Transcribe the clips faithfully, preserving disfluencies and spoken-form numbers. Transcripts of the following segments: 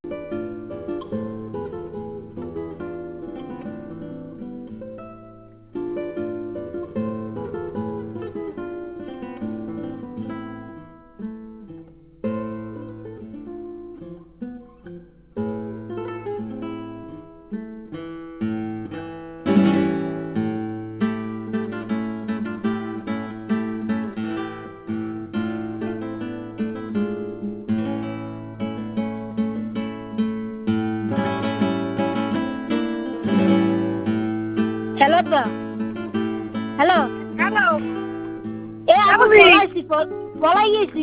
Hello আপা, hello hello, এ আপু পলাইছি পলাই গেছি।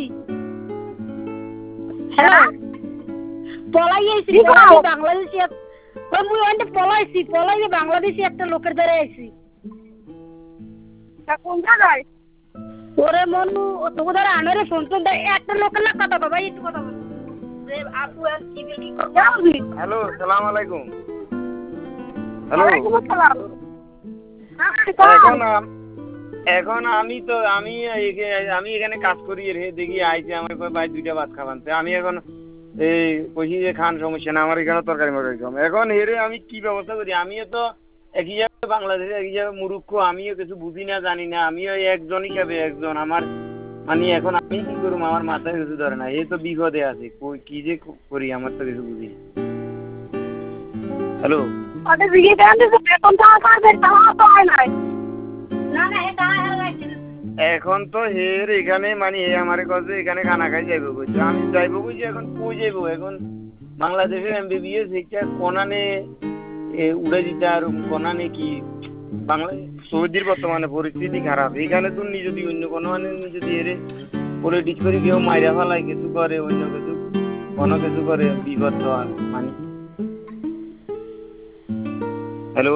হ্যালো পলাই গেছি বাংলাদেশি মুই ওইটা পলাইছি পলাই বাংলাদেশি একটা লোকের দ্বারা আইছি। কোন জায়গায়? ওরে মনু তোকে দ্বারা আনারে ফোন তো একটা লোকের না কথা বাবা একটু কথা বল। আপু কি বলি? হ্যালো, সালাম আলাইকুম। হ্যালো, ওয়ালাইকুম আসসালাম। এখন এখন আমি তো আমি আমি এখানে কাজ করি রে, দেখি আইছে আমার ভাই দুইটা ভাত খাবান, আমি এখন এই কইছি যে খান সমস্যা না, আমার এখানে তরকারি মরকারি কম। এখন হেরে আমি কি ব্যবস্থা করি? আমিও তো একই জায়গায় বাংলাদেশে একই জায়গায় মুরুক্ষ, আমিও কিছু বুঝি না জানি না, আমিও একজন হিসাবে একজন আমার মানে এখন আমি কি করবো আমার মাথায় কিছু ধরে না, এই তো বিপদে আছে, কি যে করি আমার তো কিছু বুঝি না। হ্যালো আরে বিয়ে দেন দিছে বেতন টাকা কাটবে তাও তো হয় নাই। না না এটা হারাইছে এখন তো হের এখানে মানে হে আমারে কাছে এখানে খানা খাই যাইব কইছে, আমি যাইব কইছি এখন কই যাইব? এখন বাংলাদেশের এমবিবিএস এটা কোনানে উড়ে দিতে আর কোনানে কি বাংলাদেশ সৌদির বর্তমানে পরিস্থিতি খারাপ, এখানে তো নি যদি অন্য কোনো মানে যদি এরে পলিটিক্স করে কেউ মাইরা ফেলায় কিছু করে অন্য কিছু কোনো কিছু করে বিপদ তো আর মানে। হ্যালো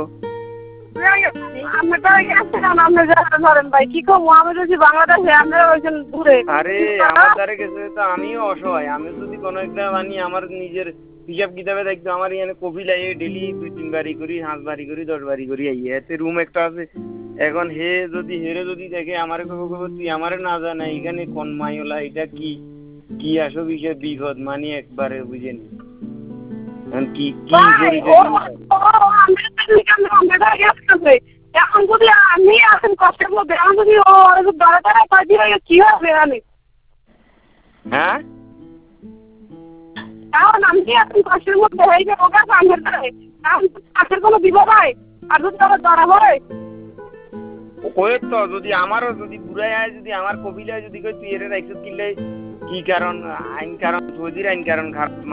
আরে আমার দ্বারা গেছে তো আমিও অসহায়, আমি যদি কোনো একটা মানি আমার নিজের হিসাব কিতাবে দেখতো আমার এখানে কফি লাগে ডেলি দুই তিন বাড়ি করি পাঁচ বাড়ি করি দশ বাড়ি করি আইয়ে এতে রুম একটা আছে। এখন হে যদি হেরে যদি দেখে আমার কব কব তুই আমারে না জানা এখানে কোন মাইওলা এটা কি কি আসো বিষয় বিপদ মানে একবারে বুঝেনি কি কি এখন যদি আমি এখন কষ্টের মধ্যে এখন যদি ও দরা দরা কাজে কি হবে আমি? হ্যাঁ এখন আমি এখন কষ্টের মধ্যে হয়ে যাবো গাছ আমার দ্বারে চাষের কোনো বিপদ হয় আর যদি আমার ধরা হয় ওই তো যদি আমারও যদি বুড়াই হয় যদি আমার কবিলা যদি কই তুই এর রাইছত কিনলে কি কারণ আইন কারণ সৌদির আইন কারণ খারাপ